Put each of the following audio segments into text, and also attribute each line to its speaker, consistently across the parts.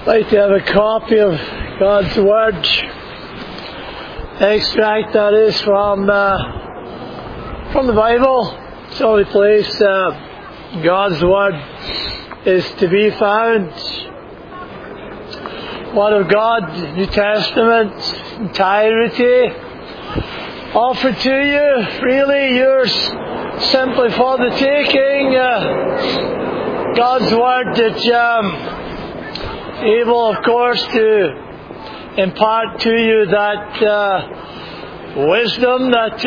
Speaker 1: I'd like to have a copy of God's Word. Extract that is from the Bible. It's the only place God's Word is to be found. Word of God, New Testament, entirety, offered to you freely, yours simply for the taking. God's Word that able, of course, to impart to you that wisdom that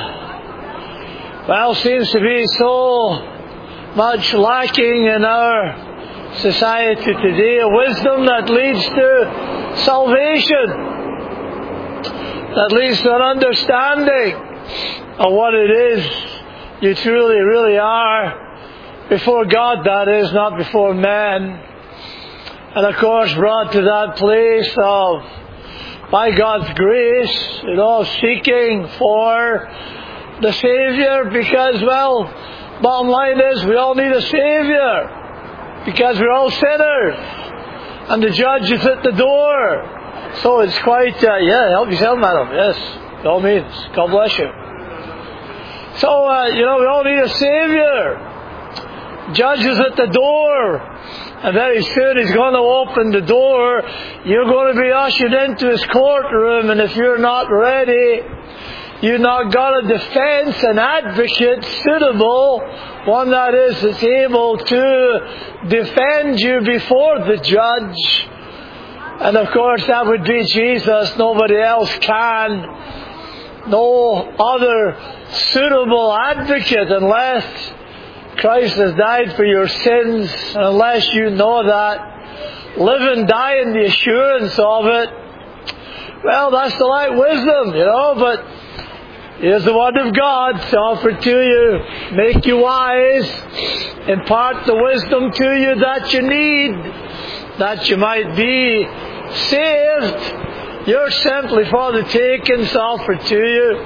Speaker 1: seems to be so much lacking in our society today. A wisdom that leads to salvation, that leads to an understanding of what it is you truly, really are before God, that is, not before men. And of course brought to that place of, by God's grace, seeking for the Saviour, because, bottom line is we all need a Saviour, because we're all sinners, and the Judge is at the door. So it's quite, help yourself, madam, yes, by all means, God bless you. So, we all need a Saviour. Judge is at the door, and very soon He's going to open the door. You're going to be ushered into His courtroom, and if you're not ready, you've not got a defense, an advocate suitable, one that is that's able to defend you before the Judge. And of course that would be Jesus. Nobody else can. No other suitable advocate unless Christ has died for your sins, unless you know that, live and die in the assurance of it. That's the right wisdom, but here's the Word of God offered to you, make you wise, impart the wisdom to you that you need, that you might be saved. You're simply for the takings offered to you.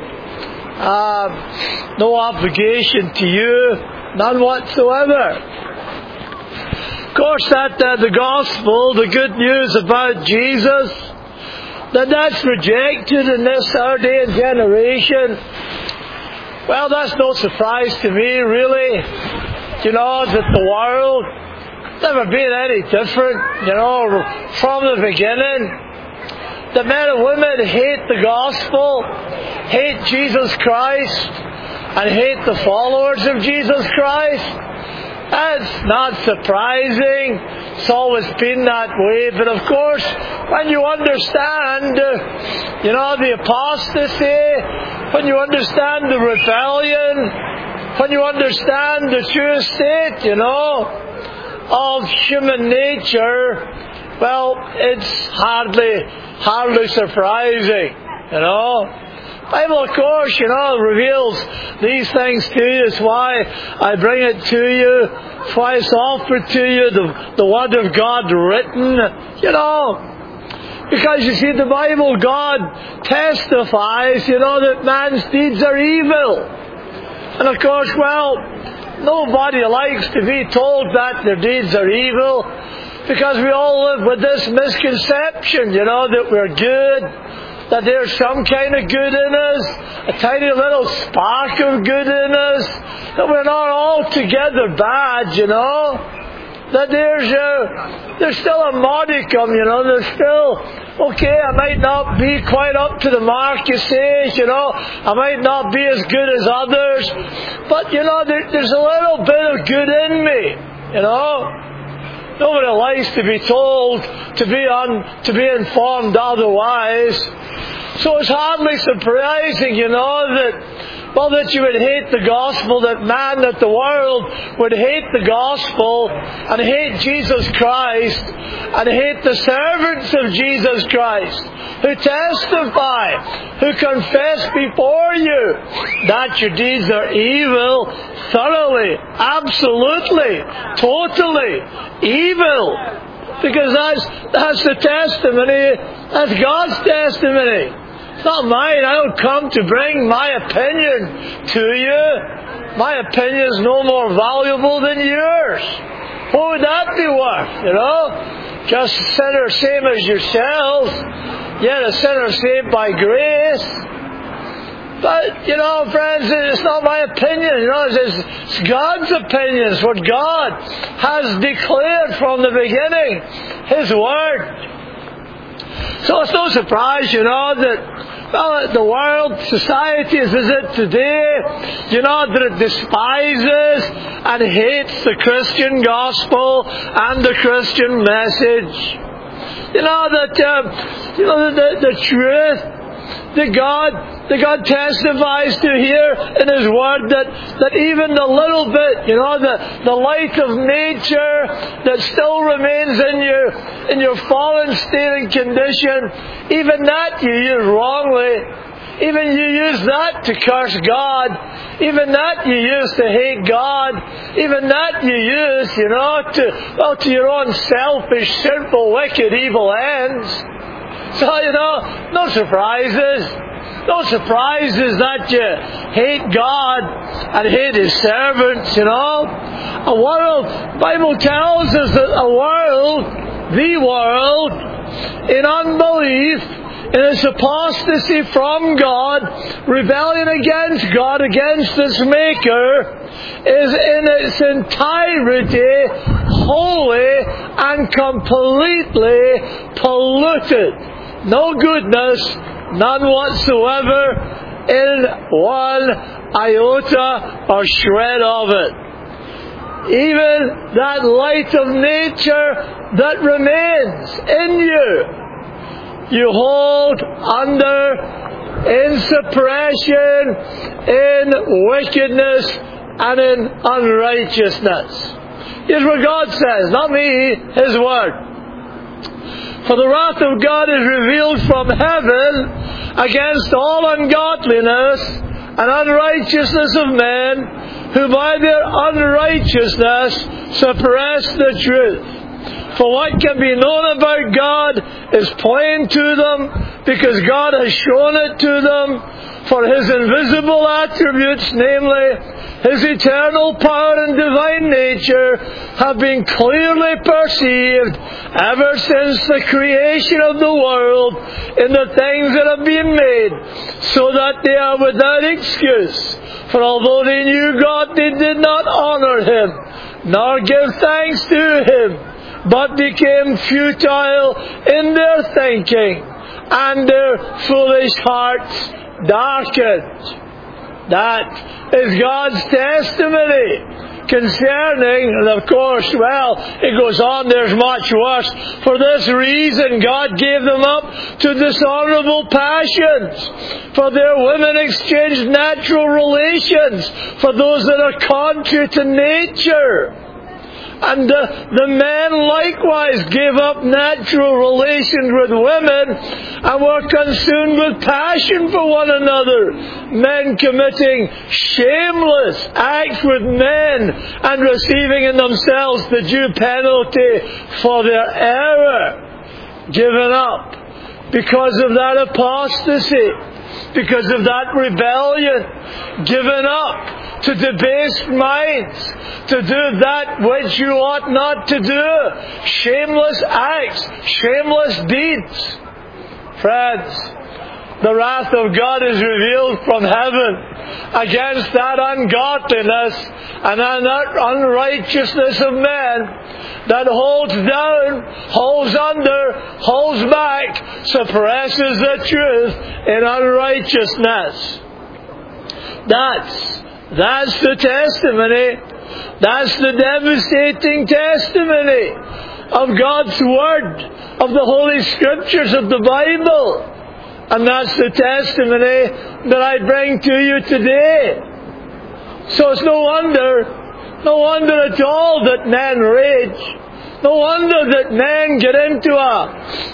Speaker 1: No obligation to you. None whatsoever. Of course, that the gospel, the good news about Jesus, that's rejected in this our day and generation. That's no surprise to me, really. That the world never been any different, from the beginning. The men and women hate the gospel, hate Jesus Christ, and hate the followers of Jesus Christ. That's not surprising. It's always been that way. But of course, when you understand, the apostasy, when you understand the rebellion, when you understand the true state, of human nature, it's hardly surprising, Bible, of course, reveals these things to you. It's why I bring it to you. It's why it's offered to you, the Word of God written, Because you see, the Bible, God testifies, that man's deeds are evil. And of course, nobody likes to be told that their deeds are evil, because we all live with this misconception, that we're good, that there's some kind of good in us, a tiny little spark of good in us, that we're not altogether bad, that there's still a modicum, there's still, I might not be quite up to the mark, you say, I might not be as good as others, but, there's a little bit of good in me, Nobody likes to be told, to be informed otherwise. So it's hardly surprising, that you would hate the gospel, that the world would hate the gospel and hate Jesus Christ and hate the servants of Jesus Christ who testify, who confess before you that your deeds are evil, thoroughly, absolutely, totally evil. Because that's the testimony, that's God's testimony. It's not mine. I don't come to bring my opinion to you. My opinion is no more valuable than yours. What would that be worth, just a sinner same as yourselves, yet a sinner saved by grace. But, friends, it's not my opinion. It's God's opinion. It's what God has declared from the beginning. His Word. So it's no surprise, that the world, society as it today, that it despises and hates the Christian gospel and the Christian message. The truth that God testifies to here in His Word, that even the little bit, the light of nature that still remains in your fallen state and condition, even that you use wrongly. Even you use that to curse God. Even that you use to hate God. Even that you use, to your own selfish, sinful, wicked, evil ends. So, no surprises. No surprises that you hate God and hate His servants, A world, the Bible tells us that the world, in unbelief, in its apostasy from God, rebellion against God, against its Maker, is in its entirety holy and completely polluted. No goodness, none whatsoever, in one iota or shred of it. Even that light of nature that remains in you hold under in suppression, in wickedness, and in unrighteousness. Here's what God says, not me, His Word. For the wrath of God is revealed from heaven against all ungodliness and unrighteousness of men, who by their unrighteousness suppress the truth. For what can be known about God is plain to them, because God has shown it to them. For His invisible attributes, namely His eternal power and divine nature, have been clearly perceived ever since the creation of the world in the things that have been made, so that they are without excuse. For although they knew God, they did not honor Him, nor give thanks to Him, but became futile in their thinking, and their foolish hearts darkened. That is God's testimony concerning, and of course, it goes on, there's much worse. For this reason, God gave them up to dishonorable passions. For their women exchanged natural relations for those that are contrary to nature. And the men likewise gave up natural relations with women and were consumed with passion for one another, men committing shameless acts with men and receiving in themselves the due penalty for their error. Given up because of that apostasy, because of that rebellion, given up to debased minds, to do that which you ought not to do, shameless acts, shameless deeds. Friends, the wrath of God is revealed from heaven against that ungodliness and that unrighteousness of men that holds down, holds under, holds back, suppresses the truth in unrighteousness. That's the testimony. That's the devastating testimony of God's Word, of the Holy Scriptures of the Bible. And that's the testimony that I bring to you today. So it's no wonder at all that men rage. No wonder that men get into a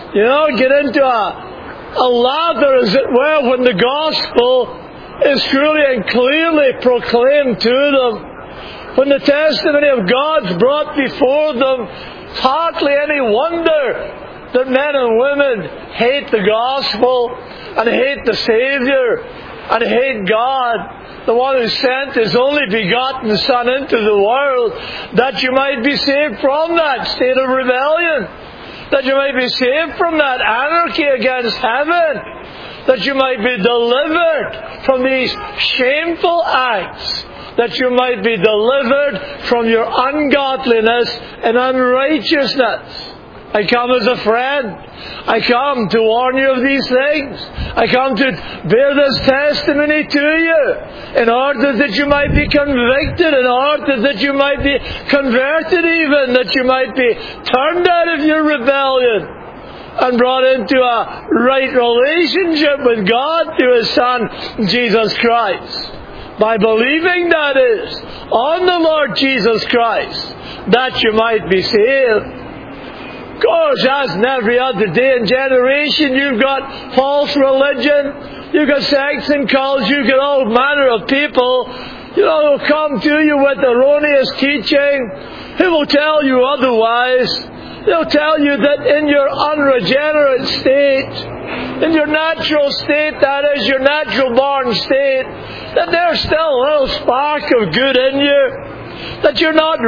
Speaker 1: lather, as it were, when the gospel is truly and clearly proclaimed to them. When the testimony of God's brought before them, it's hardly any wonder that men and women hate the gospel and hate the Savior and hate God, the one who sent His only begotten Son into the world, that you might be saved from that state of rebellion. that you might be saved from that anarchy against heaven, that you might be delivered from these shameful acts, that you might be delivered from your ungodliness and unrighteousness. I come as a friend. I come to warn you of these things. I come to bear this testimony to you in order that you might be convicted, in order that you might be converted even, that you might be turned out of your rebellion and brought into a right relationship with God through His Son, Jesus Christ. By believing, that is, on the Lord Jesus Christ, that you might be saved. Of course, as in every other day and generation, you've got false religion, you've got sects and cults, you've got all manner of people, who come to you with erroneous teaching, who will tell you otherwise. They'll tell you that in your unregenerate state, in your natural state, that is, your natural born state, that there's still a little spark of good in you. That you're not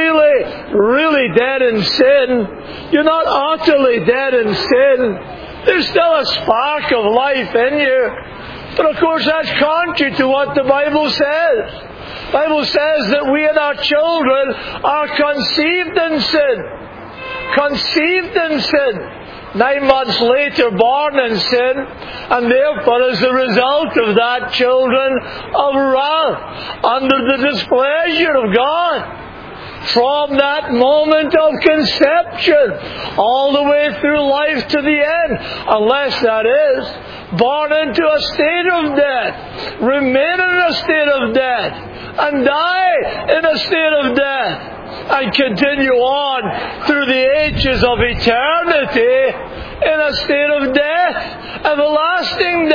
Speaker 1: really dead in sin. You're not utterly dead in sin. There's still a spark of life in you. But of course that's contrary to what the Bible says. The Bible says that we and our children are conceived in sin. Conceived in sin. 9 months later born in sin, and therefore as a result of that, children of wrath, under the displeasure of God. From that moment of conception, all the way through life to the end, unless that is, born into a state of death, remain in a state of death, and die in a state of death, and continue on through the ages of eternity in a state of death, everlasting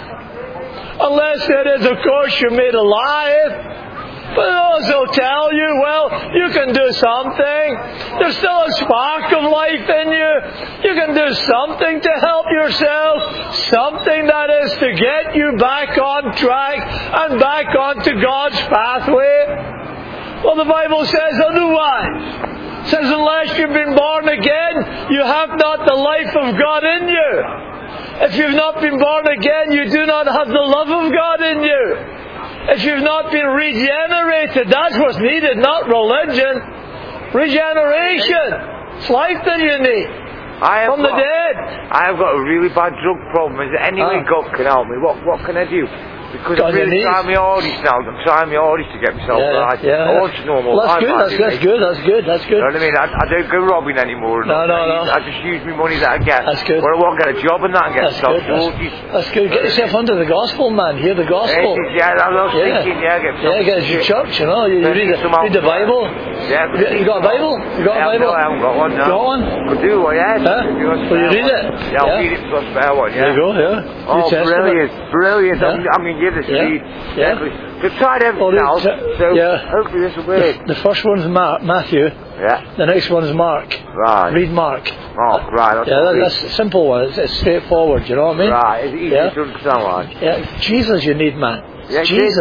Speaker 1: death. Unless it is, of course, you're made alive. But those will tell you, well, you can do something. There's still a spark of life in you. You can do something to help yourself. Something that is to get you back on track and back onto God's pathway. Well, the Bible says otherwise. It says, unless you've been born again, you have not the life of God in you. If you've not been born again, you do not have the love of God in you. If you've not been regenerated, that's what's needed, not religion. Regeneration. It's life that you need. From the dead.
Speaker 2: I have got a really bad drug problem. Is there any way God can help me? What can I do? Because I'm really trying my hardest now. I'm trying my hardest to get myself right. I want to know more.
Speaker 1: Well, that's good. You know
Speaker 2: what I mean? I don't go robbing anymore.
Speaker 1: No.
Speaker 2: I just use my money that I get.
Speaker 1: That's good.
Speaker 2: Where I won't get a job and that and get myself sorted.
Speaker 1: That's good. Get yourself under the gospel, man. Hear the gospel.
Speaker 2: Yeah, I was thinking, get myself.
Speaker 1: Get to church, you read the Bible.
Speaker 2: Yeah.
Speaker 1: You got a Bible? You got a Bible?
Speaker 2: No, I haven't got one, no.
Speaker 1: Got one?
Speaker 2: I do, yeah.
Speaker 1: Will you read it?
Speaker 2: Yeah, I'll read it for a spare one, yeah.
Speaker 1: There you go, yeah.
Speaker 2: Oh, brilliant.
Speaker 1: Yeah.
Speaker 2: I'm going to give this a read.
Speaker 1: Yeah.
Speaker 2: We've tried everything else, so hopefully this will work.
Speaker 1: The first one's Matthew.
Speaker 2: Yeah.
Speaker 1: The next one is Mark.
Speaker 2: Right.
Speaker 1: Read Mark.
Speaker 2: Oh, right.
Speaker 1: That's a simple one. It's straightforward, you know what I mean?
Speaker 2: Right. It's easy to understand, like.
Speaker 1: Yeah. Jesus you need, man.
Speaker 2: Yeah,
Speaker 1: Jesus.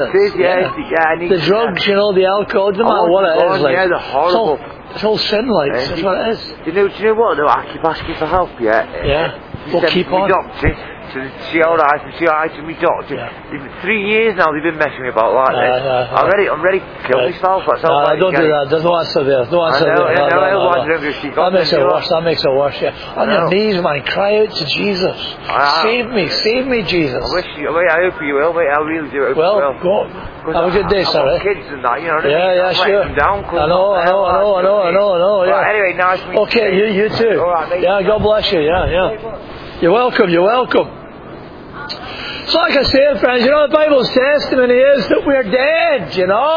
Speaker 2: I need
Speaker 1: the drugs, the alcohol, no matter what it is.
Speaker 2: Yeah, they're horrible.
Speaker 1: It's all sin, like. That's what it is.
Speaker 2: Do you know what, though? I keep asking for help,
Speaker 1: Yeah. Well, keep on.
Speaker 2: Doctor, to see all right to me doctor.
Speaker 1: Yeah.
Speaker 2: 3 years now they've been messing me about like this. I'm ready to kill myself. That's all.
Speaker 1: Don't do that. There's no answer there. No answer there.
Speaker 2: That
Speaker 1: makes it worse. Yeah. On your knees, man, cry out to Jesus. Save me, Jesus.
Speaker 2: I hope you will, mate. I really do.
Speaker 1: Well, go. Have a good day, sir.
Speaker 2: Kids and that,
Speaker 1: Yeah, sure. I know. Yeah.
Speaker 2: Well, anyway, nice to meet you.
Speaker 1: Okay, you too.
Speaker 2: All right, mate.
Speaker 1: Yeah, God bless you. Yeah. You're welcome. So like I said, friends, the Bible's testimony is that we're dead,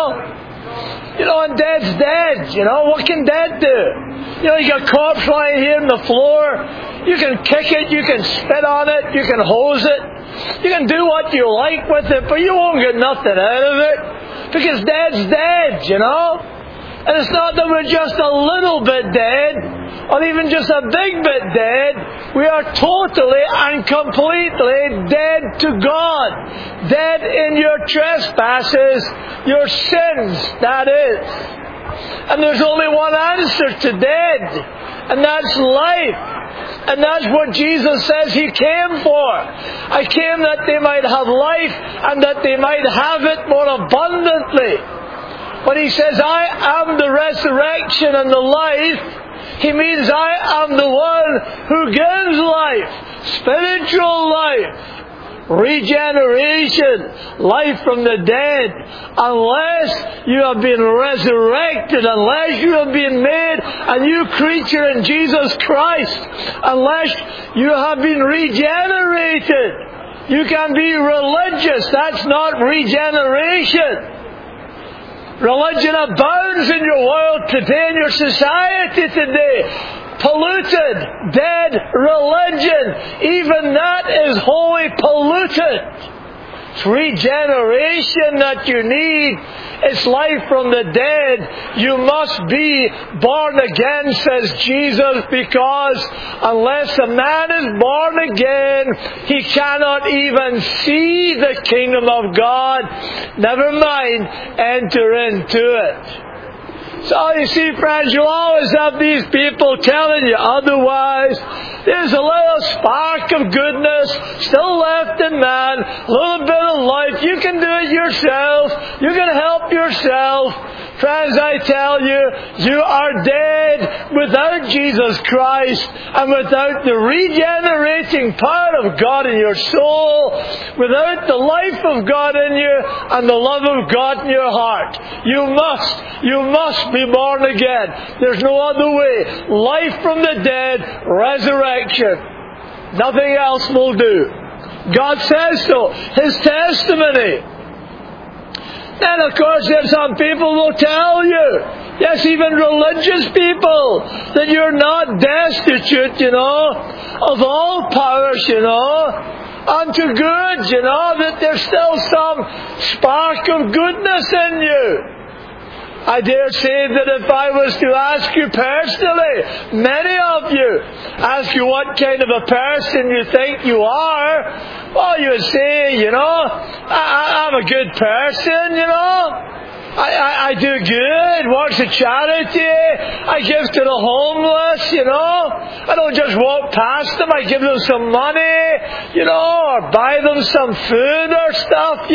Speaker 1: and dead's dead, What can dead do? You got a corpse lying here on the floor. You can kick it, you can spit on it, you can hose it. You can do what you like with it, but you won't get nothing out of it. Because dead's dead, And it's not that we're just a little bit dead, or even just a big bit dead. We are totally and completely dead to God. Dead in your trespasses, your sins, that is. And there's only one answer to dead, and that's life. And that's what Jesus says He came for. I came that they might have life, and that they might have it more abundantly. When He says, I am the resurrection and the life, He means I am the one who gives life, spiritual life, regeneration, life from the dead. Unless you have been resurrected, unless you have been made a new creature in Jesus Christ, unless you have been regenerated, you can be religious. That's not regeneration. Religion abounds in your world today, in your society today. Polluted, dead religion. Even that is wholly polluted. It's regeneration that you need. It's life from the dead. You must be born again, says Jesus, because unless a man is born again, he cannot even see the kingdom of God. Never mind, enter into it. So you see, friends, you'll always have these people telling you otherwise. There's a little spark of goodness still left in man, a little bit of life. You can do it yourself. You can help yourself. Friends, I tell you, you are dead without Jesus Christ and without the regenerating power of God in your soul, without the life of God in you and the love of God in your heart. You must be born again. There's no other way. Life from the dead, resurrection. Nothing else will do. God says so. His testimony. Then, of course, there's some people will tell you, yes, even religious people, that you're not destitute, of all powers, unto good, that there's still some spark of goodness in you. I dare say that if I was to ask you personally, many of you, ask you what kind of a person you think you are, well, you would say, I'm a good person, I do good, work for charity, I give to the homeless, I don't just walk past them, I give them some money, or buy them some food or stuff,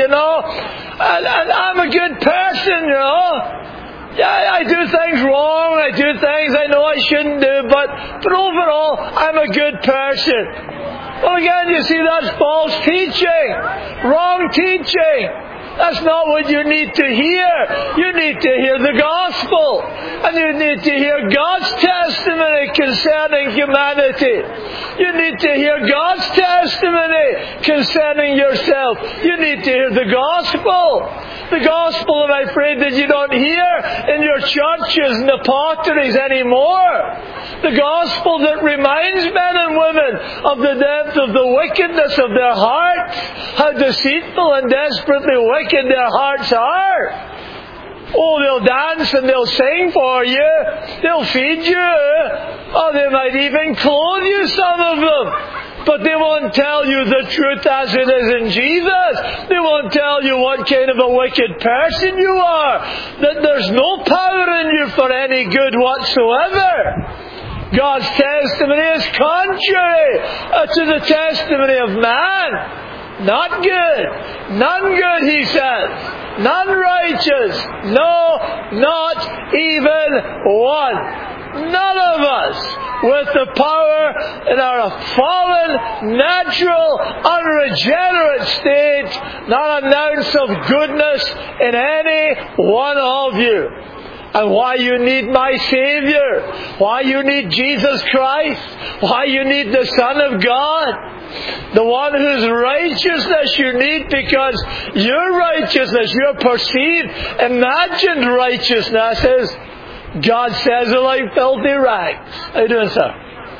Speaker 1: and I'm a good person, Yeah, I do things wrong, I do things I know I shouldn't do, but overall, I'm a good person. Well, again, you see, that's false teaching, wrong teaching. That's not what you need to hear. You need to hear the gospel. And you need to hear God's testimony concerning humanity. You need to hear God's testimony concerning yourself. You need to hear the gospel. The gospel, I'm afraid, that you don't hear in your churches and the potteries anymore. The gospel that reminds men and women of the depth of the wickedness of their hearts, how deceitful and desperately wicked their hearts are. Oh, they'll dance and they'll sing for you. They'll feed you. Oh, they might even clothe you, some of them. But they won't tell you the truth as it is in Jesus. They won't tell you what kind of a wicked person you are. That there's no power in you for any good whatsoever. God's testimony is contrary to the testimony of man. Not good. None good, he says. None righteous. No, not even one. None of us, with the power in our fallen, natural, unregenerate state, not an ounce of goodness in any one of you. And why you need my Savior, why you need Jesus Christ, why you need the Son of God, the one whose righteousness you need, because your righteousness, your perceived, imagined righteousness is, God says, are like filthy rags. How you doing, sir?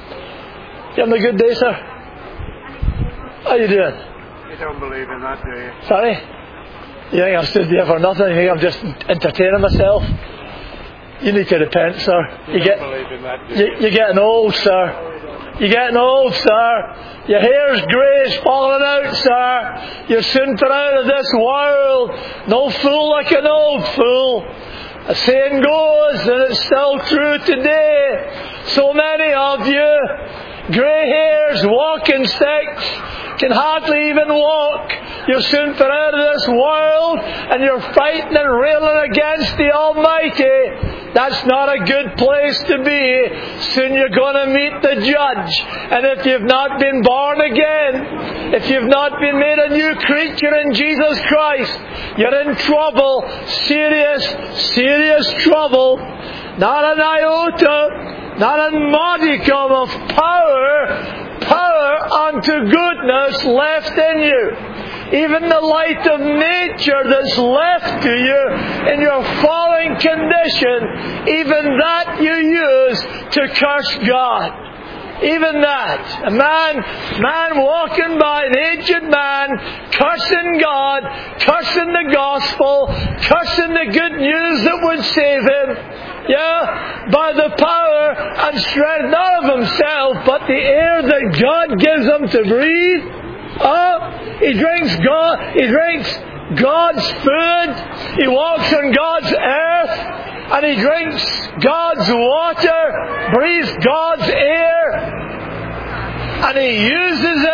Speaker 1: You having a good day, sir? How you doing?
Speaker 3: You don't believe in that, do you?
Speaker 1: Sorry? You think I've stood here for nothing? You think I'm just entertaining myself? You need to repent, sir. You're getting old, sir. You're getting old, sir. Your hair's grey, it's falling out, sir. You're soon put out of this world. No fool like an old fool. A saying goes, and it's still true today, so many of you, grey hairs, walking sticks, can hardly even walk. You're soon put out of this world, and you're fighting and railing against the Almighty. That's not a good place to be. Soon you're going to meet the Judge. And if you've not been born again, if you've not been made a new creature in Jesus Christ, you're in trouble. Serious, serious trouble. Not an iota, not a modicum of power unto goodness left in you. Even the light of nature that's left to you in your fallen condition, even that you use to curse God. Even that. A man walking by, an aged man, cursing God, cursing the gospel, cursing the good news that would save him. Yeah, by the power and strength, not of himself, but the air that God gives him to breathe. He drinks God's food. He walks on God's earth, and he drinks God's water, breathes God's air, and he uses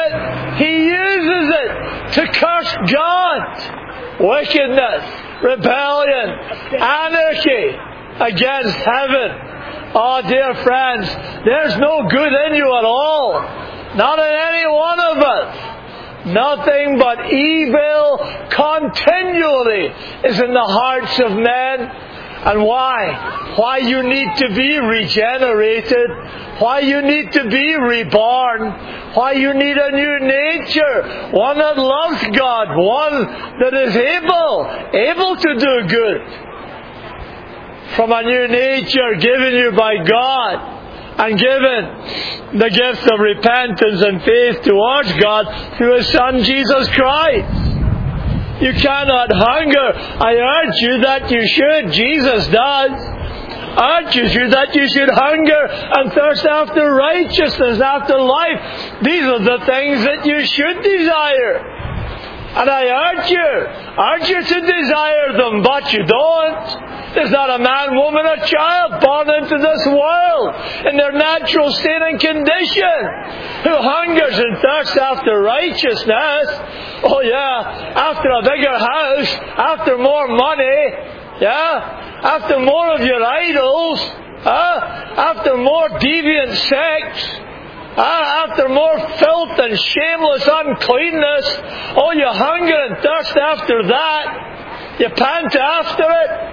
Speaker 1: it to curse God. Wickedness, rebellion, anarchy against heaven. Oh, dear friends, there's no good in you at all. Not in any one of us. Nothing but evil continually is in the hearts of men. And why? Why you need to be regenerated. Why you need to be reborn. Why you need a new nature. One that loves God. One that is able to do good. From a new nature given you by God. And given the gift of repentance and faith towards God through His Son Jesus Christ. You cannot hunger. I urge you that you should. Jesus does. Urges you that you should hunger and thirst after righteousness, after life. These are the things that you should desire. And I urge you to desire them, but you don't. There's not a man, woman, or child born into this world in their natural state and condition who hungers and thirsts after righteousness. Oh yeah, after a bigger house, after more money, yeah, after more of your idols, after more deviant sex, after more filth and shameless uncleanness. Oh, you hunger and thirst after that. You pant after it.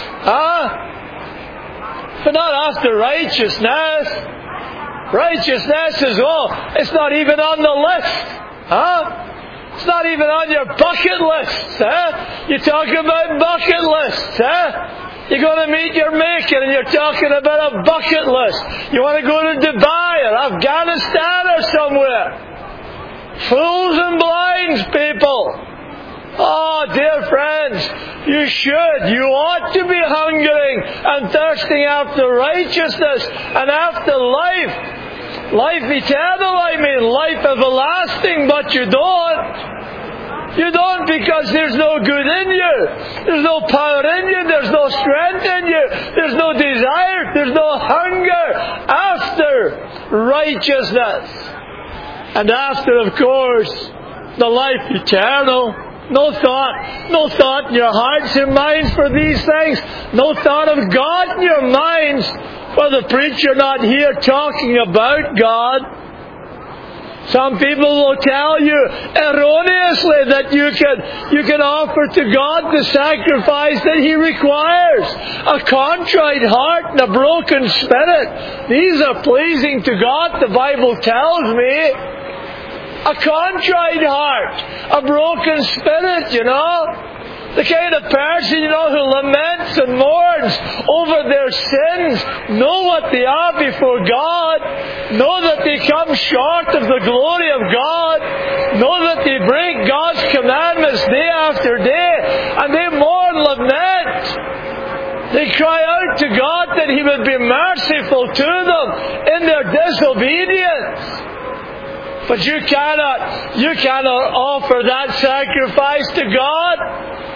Speaker 1: But not after righteousness. Righteousness is, it's not even on the list. It's not even on your bucket list. You talk about bucket lists. You're going to meet your Maker and you're talking about a bucket list. You want to go to Dubai or Afghanistan or somewhere. Fools and blinds, people. Oh, dear friends, you ought to be hungering and thirsting after righteousness and after life. Life eternal, life everlasting, but you don't. You don't, because there's no good in you. There's no power in you. There's no strength in you. There's no desire. There's no hunger after righteousness. And after, of course, the life eternal. No thought in your hearts and minds for these things. No thought of God in your minds. Well, the preacher not here talking about God. Some people will tell you erroneously that you can offer to God the sacrifice that He requires. A contrite heart and a broken spirit. These are pleasing to God, the Bible tells me. A contrite heart, a broken spirit, The kind of person, who laments and mourns over their sins, know what they are before God, know that they come short of the glory of God, know that they break God's commandments day after day, and they mourn, lament. They cry out to God that He would be merciful to them in their disobedience. But you cannot offer that sacrifice to God.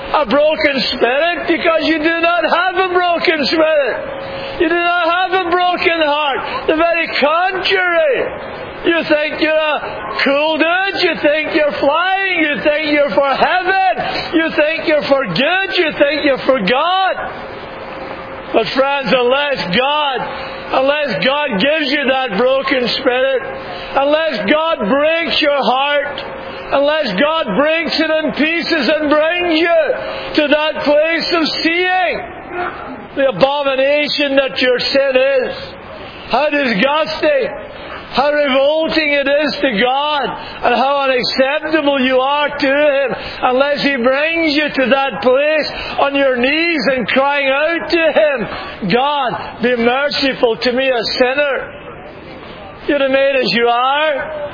Speaker 1: a broken spirit because you do not have a broken spirit. You do not have a broken heart. The very contrary. You think you're a cool dude. You think you're flying. You think you're for heaven. You think you're for good. You think you're for God. But friends, unless God gives you that broken spirit, unless God breaks your heart, unless God breaks it in pieces and brings you to that place of seeing the abomination that your sin is, how disgusting, how revolting it is to God, and how unacceptable you are to Him, unless He brings you to that place on your knees and crying out to Him, God, be merciful to me, a sinner. You're made as you are,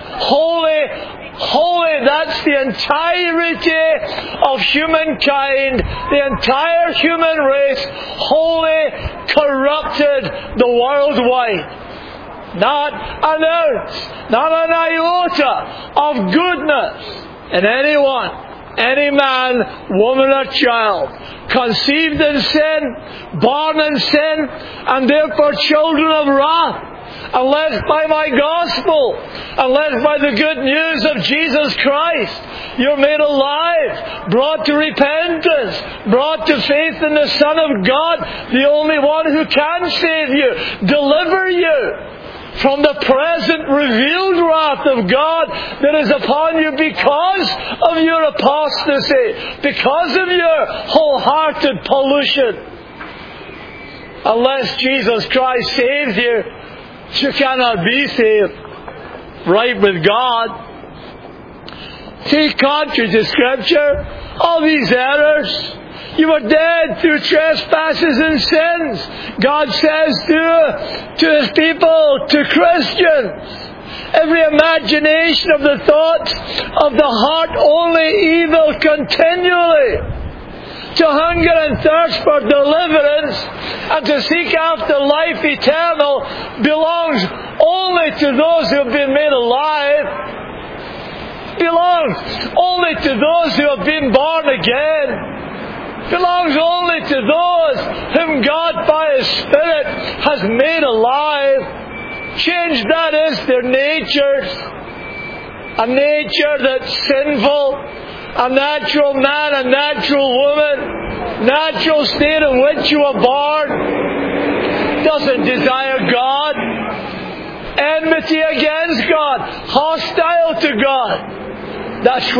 Speaker 1: holy, that's the entirety of humankind, the entire human race, holy, corrupted, the world wide. Not an ounce, not an iota of goodness in anyone, any man, woman or child, conceived in sin, born in sin, and therefore children of wrath, unless by my gospel, unless by the good news of Jesus Christ, you're made alive, brought to repentance, brought to faith in the Son of God, the only one who can save you, deliver you from the present revealed wrath of God that is upon you because of your apostasy, because of your wholehearted pollution. Unless Jesus Christ saves you, you cannot be saved right with God. See, contrary to Scripture, all these errors, you were dead through trespasses and sins. God says to His people, to Christians, every imagination of the thoughts of the heart only evil continually. To hunger and thirst for deliverance and to seek after life eternal belongs only to those who have been made alive. Belongs only to those who have been born again. Belongs only to those whom God by His Spirit has made alive. Changed, that is, their natures. A nature that's sinful, a natural man, a natural woman, natural state in which you were born, doesn't desire God. Enmity against God, hostile to God. That's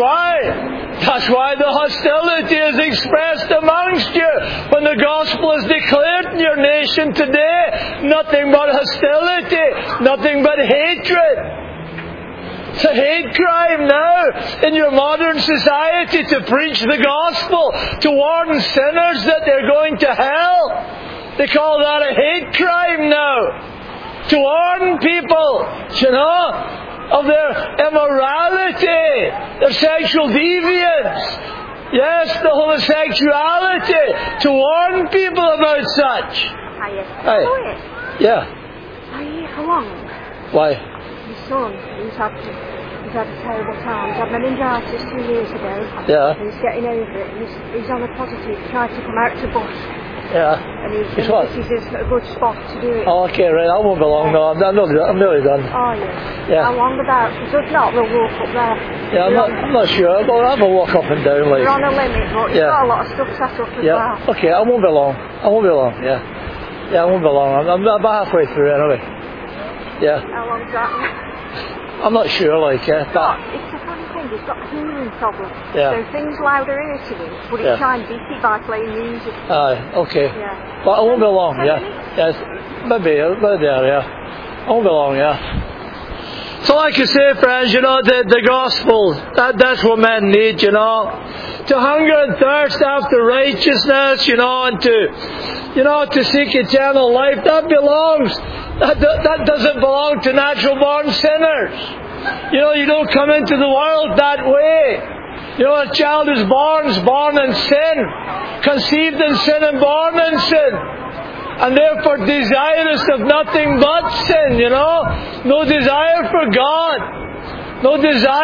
Speaker 1: why the hostility is expressed amongst you. When the gospel is declared in your nation today, nothing but hostility, nothing but hatred. It's a hate crime now in your modern society to preach the gospel, to warn sinners that they're going to hell. They call that a hate crime now. To warn people, of their immorality, their sexual deviance, yes, the homosexuality, to warn people about such.
Speaker 4: Hiya.
Speaker 1: Yeah.
Speaker 4: Are you here for long?
Speaker 1: Why?
Speaker 4: My son, he's had a terrible time. He had meningitis 2 years ago.
Speaker 1: Yeah.
Speaker 4: He's getting over it. He's on a positive, tried to come out to bus.
Speaker 1: Yeah.
Speaker 4: And this is a good spot to do it.
Speaker 1: Oh, okay, right. I won't be long now. I'm nearly done.
Speaker 4: Oh, yeah.
Speaker 1: Yeah.
Speaker 4: How long about? Because if not, we'll walk up there.
Speaker 1: Yeah, I'm not sure. But I'll have a walk up and down.
Speaker 4: We're on a limit, but you've got a lot of stuff set up as well.
Speaker 1: Okay, I won't be long. Yeah. Yeah, I won't be long. I'm about halfway through anyway. Yeah.
Speaker 4: How long's that?
Speaker 1: I'm not sure, but...
Speaker 4: It's a funny thing, he's got a hearing problem.
Speaker 1: Yeah.
Speaker 4: So things louder irritate him, but he try and beat it by playing music.
Speaker 1: Okay.
Speaker 4: Yeah.
Speaker 1: But I won't be long, Yes, maybe there, I won't be long, So like you say, friends, the gospel, that's what men need, To hunger and thirst after righteousness, and to seek eternal life, that belongs. That doesn't belong to natural born sinners. You don't come into the world that way. A child is born in sin, conceived in sin and born in sin, and therefore desirous of nothing but sin, no desire for God. No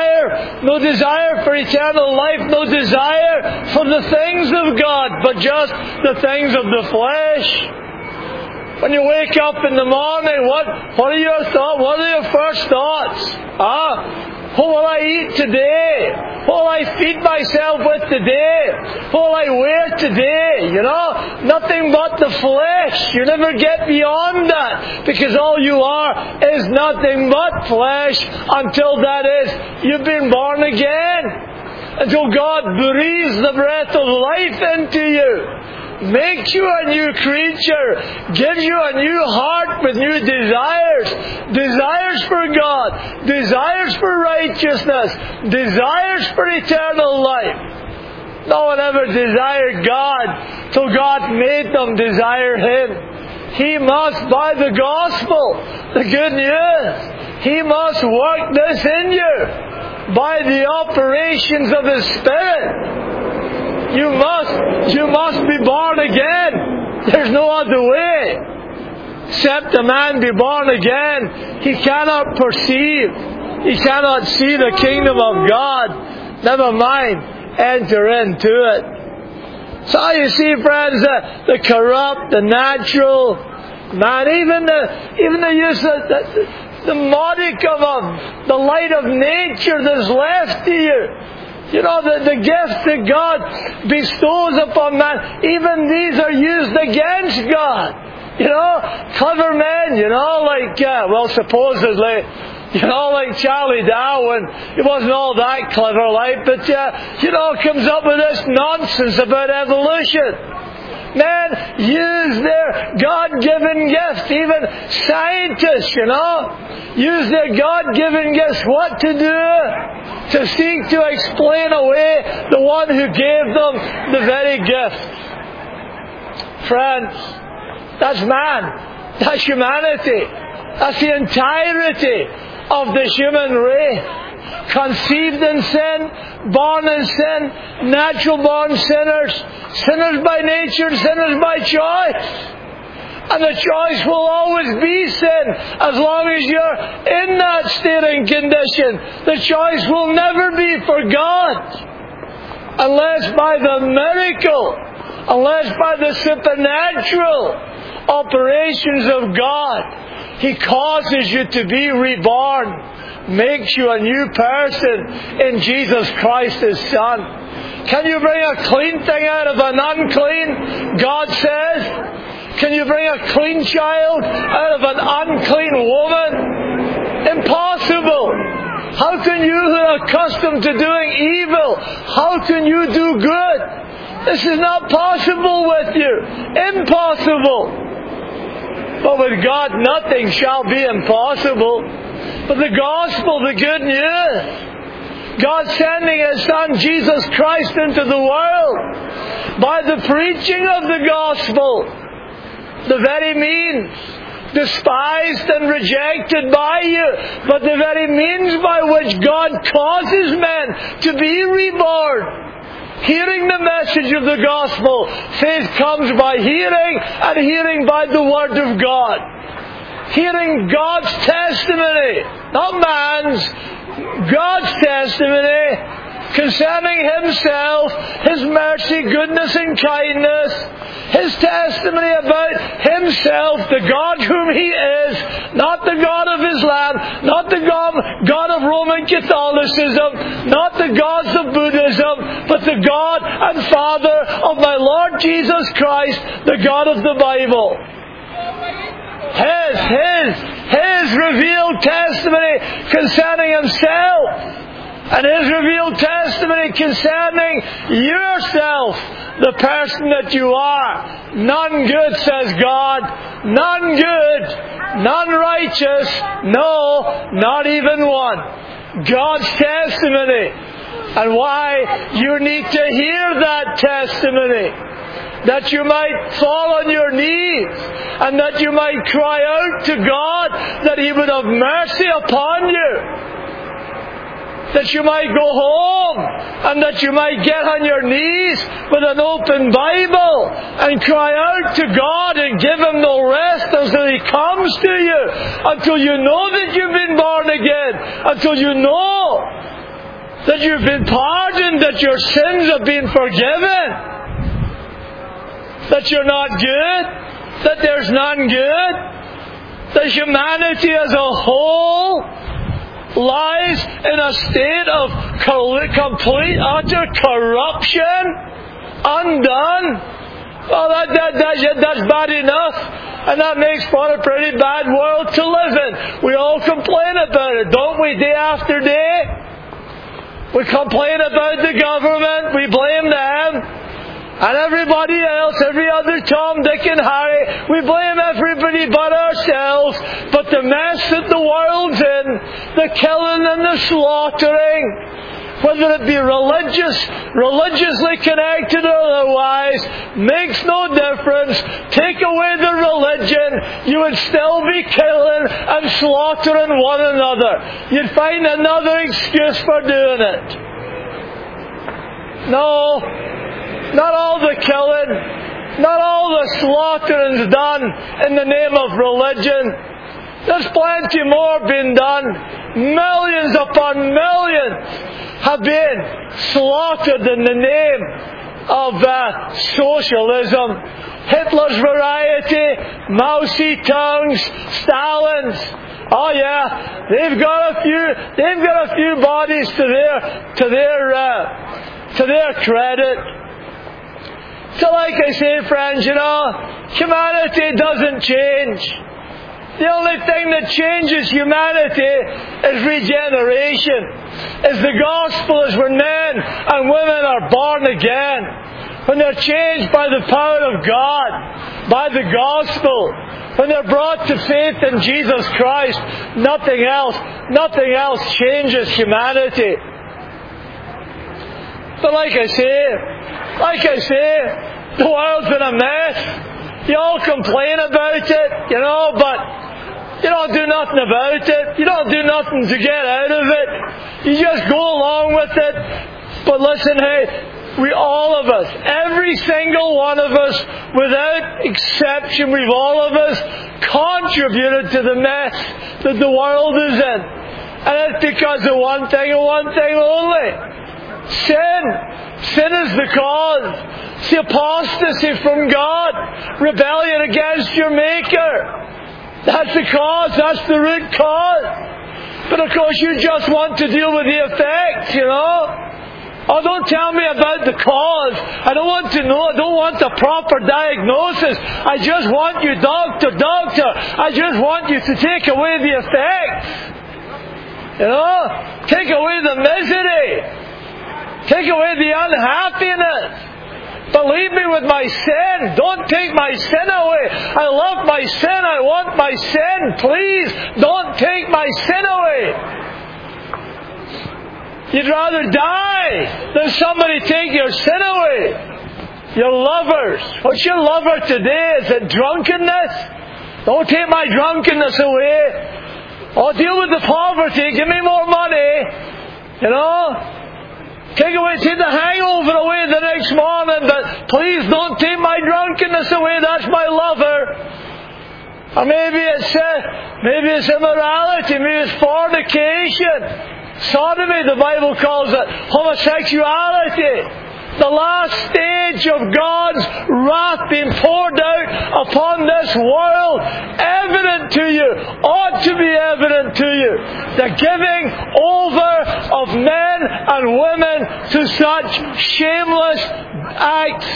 Speaker 1: desire for eternal life, no desire for the things of God, but just the things of the flesh. When you wake up in the morning, what are your thoughts? What are your first thoughts? What will I eat today? What will I feed myself with today? What will I wear today? Nothing but the flesh. You never get beyond that, because all you are is nothing but flesh until that is, you've been born again. Until God breathes the breath of life into you, makes you a new creature, gives you a new heart with new desires. Desires for God, desires for righteousness, desires for eternal life. No one ever desired God till God made them desire Him. He must, by the gospel, the good news, He must work this in you by the operations of His Spirit. You must be born again. There's no other way. Except a man be born again, he cannot perceive. He cannot see the kingdom of God. Never mind, enter into it. So you see, friends, the corrupt, the natural man, even the use of the modicum of the light of nature that's left to you. The gifts that God bestows upon man, even these are used against God. Clever men, supposedly, like Charlie Darwin. He wasn't all that clever, but, comes up with this nonsense about evolution. Men use their God-given gifts, even scientists, use their God-given gifts, what to do, to seek to explain away the one who gave them the very gift. Friends, that's man. That's humanity. That's the entirety of the human race. Conceived in sin, born in sin, natural-born sinners, sinners by nature, sinners by choice. And the choice will always be sin as long as you're in that state and condition. The choice will never be for God unless by the miracle, unless by the supernatural operations of God, He causes you to be reborn, makes you a new person in Jesus Christ His Son. Can you bring a clean thing out of an unclean? God says. Can you bring a clean child out of an unclean woman? Impossible. How can you who are accustomed to doing evil, how can you do good? This is not possible with you. Impossible. But with God nothing shall be impossible. But the gospel, the good news, God sending His Son Jesus Christ into the world by the preaching of the gospel, the very means despised and rejected by you, but the very means by which God causes men to be reborn. Hearing the message of the gospel, faith comes by hearing, and hearing by the word of God. Hearing God's testimony, not man's, God's testimony concerning Himself, His mercy, goodness and kindness, His testimony about Himself, the God whom He is, not the God of Islam, not the God of Roman Catholicism, not the gods of Buddhism, but the God and Father of my Lord Jesus Christ, the God of the Bible. His revealed testimony concerning Himself, and His revealed testimony concerning yourself, the person that you are. None good, says God. None good, none righteous, no, not even one. God's testimony. And why you need to hear that testimony. That you might fall on your knees, and that you might cry out to God that He would have mercy upon you. That you might go home, and that you might get on your knees with an open Bible and cry out to God and give Him no rest until He comes to you, until you know that you've been born again, until you know that you've been pardoned, that your sins have been forgiven, that you're not good, that there's none good, that humanity as a whole lies in a state of complete, utter corruption, undone. Well, that's bad enough, and that makes for a pretty bad world to live in. We all complain about it, don't we, day after day? We complain about the government, we blame them, and everybody else, every other Tom, Dick and Harry, we blame everybody but ourselves. But the mess that the world's in, the killing and the slaughtering, whether it be religiously connected or otherwise, makes no difference. Take away the religion, you would still be killing and slaughtering one another. You'd find another excuse for doing it. No, not all the killing, not all the slaughterings done in the name of religion. There's plenty more being done. Millions upon millions have been slaughtered in the name of socialism. Hitler's variety, Mao Zedong's, Stalin's. Oh yeah, they've got a few bodies to their credit. So like I say, friends, humanity doesn't change. The only thing that changes humanity is regeneration. Is the gospel, is when men and women are born again. When they're changed by the power of God, by the gospel. When they're brought to faith in Jesus Christ, nothing else changes humanity. But like I say, the world's in a mess. You all complain about it, but you don't do nothing about it. You don't do nothing to get out of it. You just go along with it. But listen, hey, all of us, every single one of us, without exception, we've all of us contributed to the mess that the world is in. And it's because of one thing and one thing only. Sin. Sin is the cause. It's the apostasy from God. Rebellion against your Maker. That's the cause. That's the root cause. But of course you just want to deal with the effects, Oh, don't tell me about the cause. I don't want to know. I don't want the proper diagnosis. I just want you, doctor. I just want you to take away the effects. Take away the misery. Take away the unhappiness. Believe me with my sin. Don't take my sin away. I love my sin. I want my sin. Please, don't take my sin away. You'd rather die than somebody take your sin away. Your lovers. What's your lover today? Is it drunkenness? Don't take my drunkenness away. Oh, deal with the poverty. Give me more money. Take the hangover away the next morning, but please don't take my drunkenness away. That's my lover. Or maybe it's immorality. Maybe it's fornication. Sodomy, the Bible calls it. Homosexuality. The last stage of God's wrath being poured out upon this world. Evident to you. Ought to be evident to you. The giving over of men and women to such shameless acts.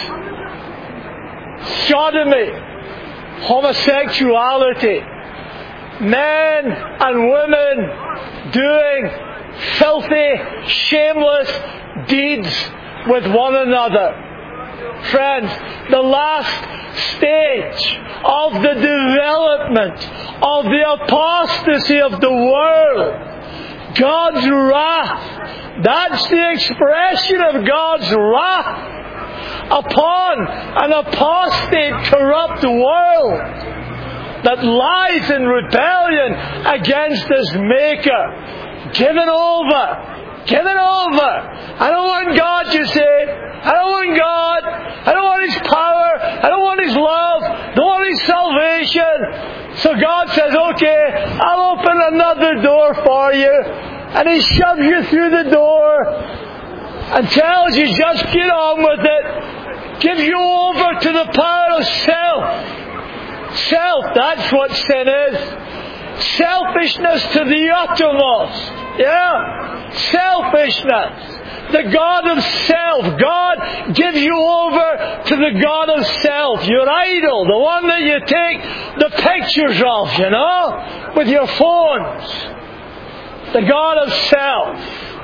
Speaker 1: Sodomy. Homosexuality. Men and women doing filthy, shameless deeds with one another. Friends, the last stage of the development of the apostasy of the world, God's wrath, that's the expression of God's wrath upon an apostate, corrupt world that lies in rebellion against His Maker. Given over. I don't want God, you say. I don't want God. I don't want His power. I don't want His love. I don't want His salvation. So God says, okay, I'll open another door for you. And he shoves you through the door and tells you just get on with it. Gives you over to the power of self. Self, that's what sin is. Selfishness to the uttermost. Yeah? Selfishness. The God of self. God gives you over to the God of self. Your idol. The one that you take the pictures of, you know, with your phones. The God of self.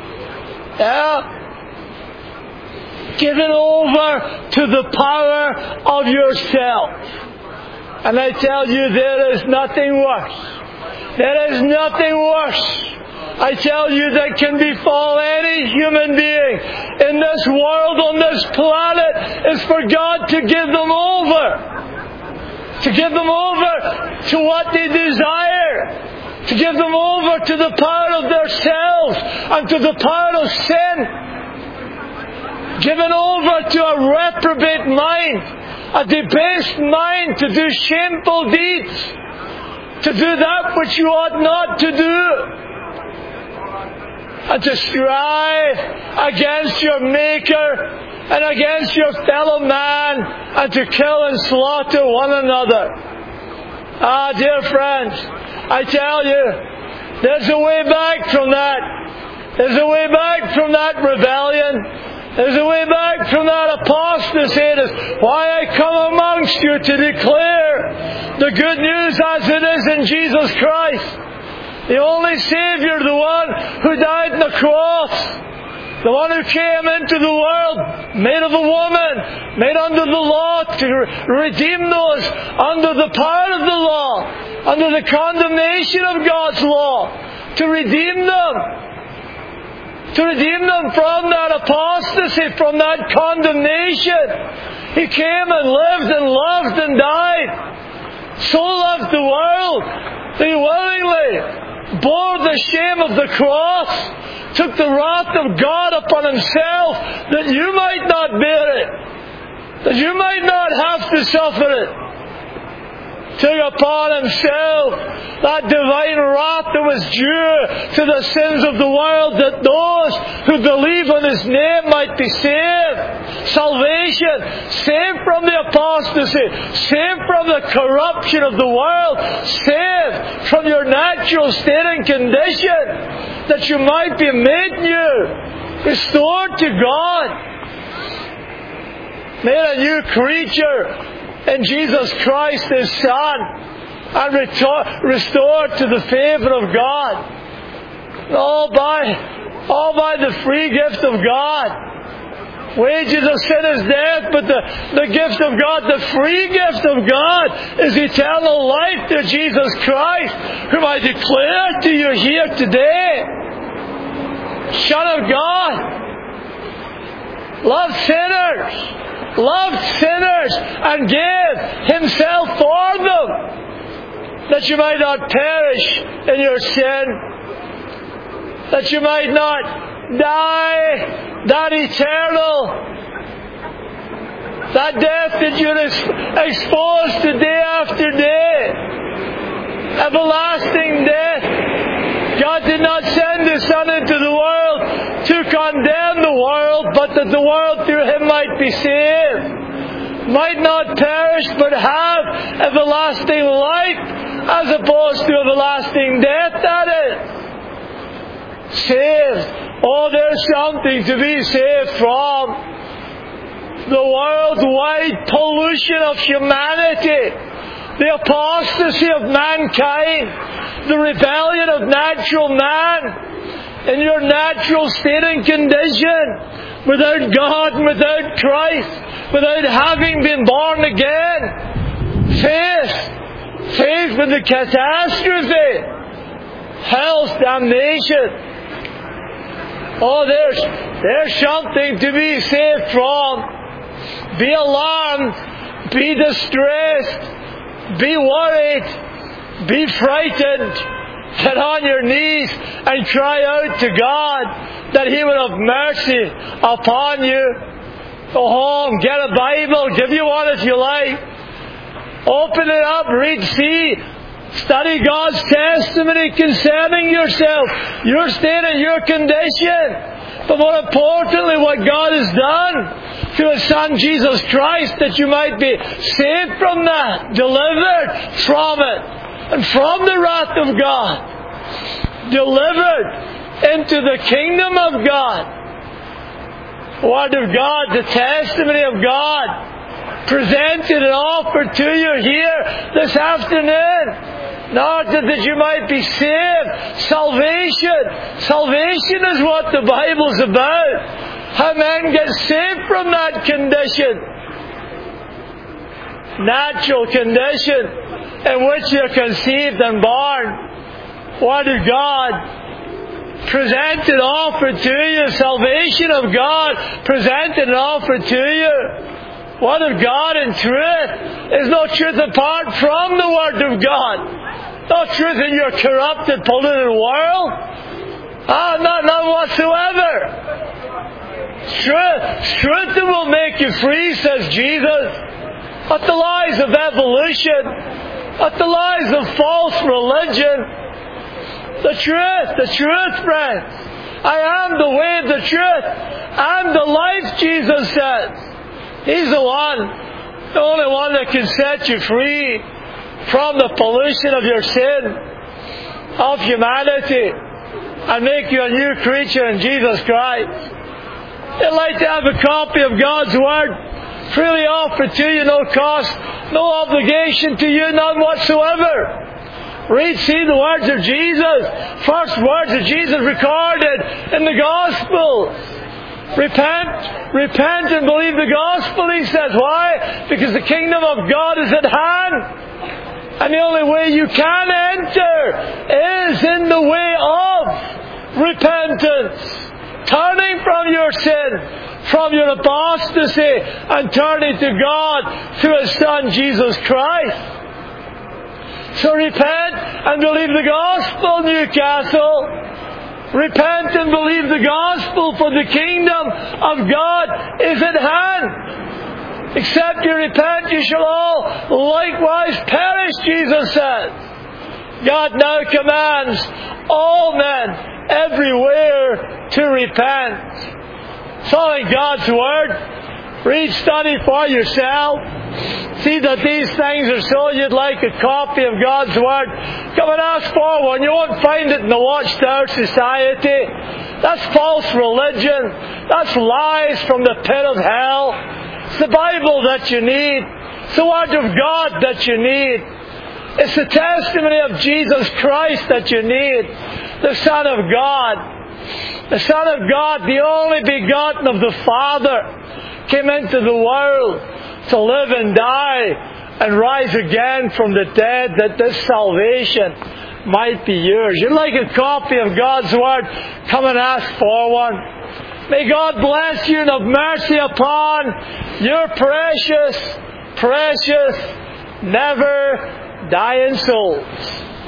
Speaker 1: Yeah? Given over to the power of yourself. And I tell you, there is nothing worse. There is nothing worse. I tell you, that can befall any human being in this world, on this planet, is for God to give them over. To give them over to what they desire. To give them over to the power of themselves and to the power of sin. Given over to a reprobate mind, a debased mind, to do shameful deeds, to do that which you ought not to do, and to strive against your Maker and against your fellow man, and to kill and slaughter one another. Ah, dear friends, I tell you, there's a way back from that. There's a way back from that rebellion. There's a way back from that apostasy. That's why I come amongst you to declare the good news as it is in Jesus Christ. The only Saviour, the one who died on the cross, the one who came into the world, made of a woman, made under the law, to redeem those under the power of the law, under the condemnation of God's law, to redeem them. To redeem them from that apostasy, from that condemnation. He came and lived and loved and died. So loved the world that He willingly bore the shame of the cross, took the wrath of God upon Himself, that you might not bear it, that you might not have to suffer it. Took upon Himself that divine wrath that was due to the sins of the world, that those who believe on His name might be saved. Salvation, saved from the apostasy, saved from the corruption of the world, saved from your natural state and condition, that you might be made new, restored to God, made a new creature in Jesus Christ, His Son, and restored to the favour of God. All by the free gift of God. Wages of sin is death, but the gift of God, the free gift of God, is eternal life through Jesus Christ, whom I declare to you here today. Son of God, loved sinners, and gave Himself for them, that you might not perish in your sin, that you might not die that eternal, that death that you're exposed to day after day, everlasting death. God did not send His Son into the world to condemn the world, but that the world through Him might be saved, might not perish, but have everlasting life, as opposed to everlasting death, that is. Saved. Oh, there's something to be saved from. The worldwide pollution of humanity, the apostasy of mankind, the rebellion of natural man, in your natural state and condition, without God and without Christ, without having been born again. Faith with the catastrophe, hell's damnation. Oh, there's something to be saved from. Be alarmed, be distressed, be worried, be frightened. Get on your knees and cry out to God that He would have mercy upon you. Go home, get a Bible, give you one if you like. Open it up, read, see Study God's testimony concerning yourself, your state and your condition. But more importantly, what God has done through His Son Jesus Christ, that you might be saved from that, delivered from it, and from the wrath of God, delivered into the kingdom of God. The Word of God, the testimony of God, presented and offered to you here this afternoon. Not that you might be saved. Salvation. Salvation is what the Bible's about. How men get saved from that condition. Natural condition in which you're conceived and born. Word of God presented, offered to you. Salvation of God presented and offered to you. Word of God in truth. There's no truth apart from the Word of God. No truth in your corrupted, polluted world. None whatsoever. Truth that will make you free, says Jesus. Not the lies of evolution. Not the lies of false religion. The truth, friends. I am the way, the truth, and the life, Jesus says. He's the only one that can set you free from the pollution of your sin, of humanity, and make you a new creature in Jesus Christ. You'd like to have a copy of God's Word freely offered to you, no cost, no obligation to you, none whatsoever. Read, see the words of Jesus, first words of Jesus recorded in the Gospels. Repent and believe the Gospel, He says. Why? Because the kingdom of God is at hand. And the only way you can enter is in the way of repentance. Turning from your sin, from your apostasy, and turning to God through His Son, Jesus Christ. So repent and believe the Gospel, Newcastle. Repent and believe the Gospel, for the kingdom of God is at hand. Except you repent, you shall all likewise perish, Jesus says. God now commands all men everywhere to repent. It's all in God's Word. Read, study for yourself. See that these things are so. You'd like a copy of God's Word, come and ask for one. You won't find it in the Watchtower Society. That's false religion. That's lies from the pit of hell. It's the Bible that you need. It's the Word of God that you need. It's the testimony of Jesus Christ that you need. The Son of God. The Son of God, the only begotten of the Father, came into the world to live and die and rise again from the dead, that this salvation might be yours. You'd like a copy of God's Word? Come and ask for one. May God bless you and have mercy upon your precious, never dying souls.